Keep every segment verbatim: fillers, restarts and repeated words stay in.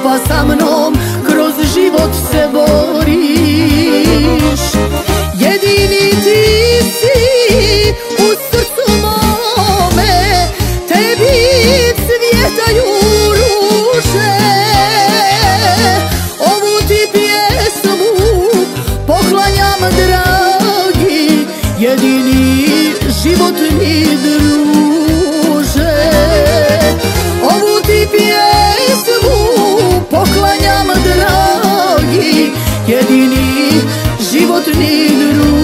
pa sa mnom kroz život se boriš. Jedini ti si u srcu mome, tebi cvjetaju ruže. Ovu ti pjesmu poklanjam dragi, jedini životni druže. Ovu ti pjesmu poklanjam dragi, jedini životni druže.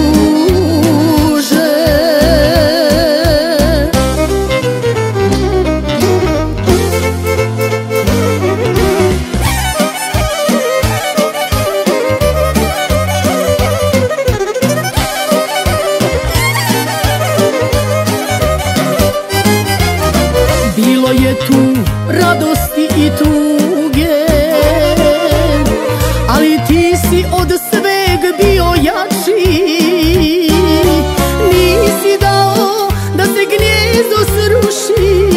Bilo je tu radosti i tuge, ali ti si od sveg bio jači. Nisi dao da se gnjezdo sruši,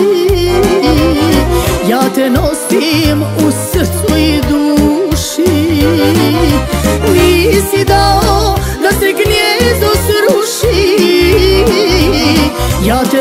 ja te nosim u srcu i duši. Nisi dao da se gnjezdo sruši, ja te